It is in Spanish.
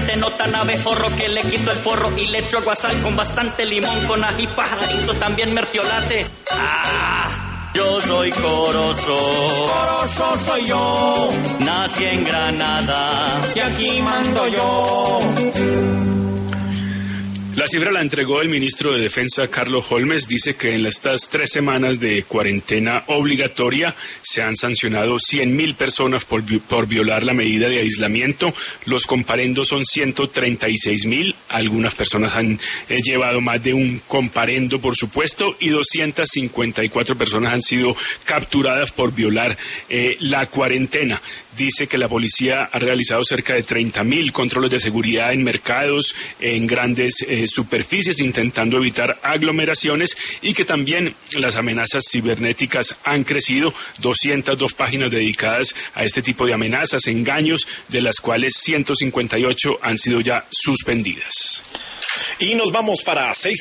gente no tan abejorro que le quito el forro y le echo guasal con bastante limón, con ají, pajarito, también mertiolate. Yo soy Corozo. Corozo soy yo. Nací en Granada Y aquí mando yo. La cifra la entregó el ministro de Defensa, Carlos Holmes. Dice que en estas 3 semanas de cuarentena obligatoria se han sancionado 100.000 personas por violar la medida de aislamiento. Los comparendos son 136.000. Algunas personas han llevado más de un comparendo, por supuesto, y 254 personas han sido capturadas por violar la cuarentena. Dice que la policía ha realizado cerca de 30.000 controles de seguridad en mercados, en grandes superficies, intentando evitar aglomeraciones, y que también las amenazas cibernéticas han crecido. 202 páginas dedicadas a este tipo de amenazas, engaños, de las cuales 158 han sido ya suspendidas. Y nos vamos para 6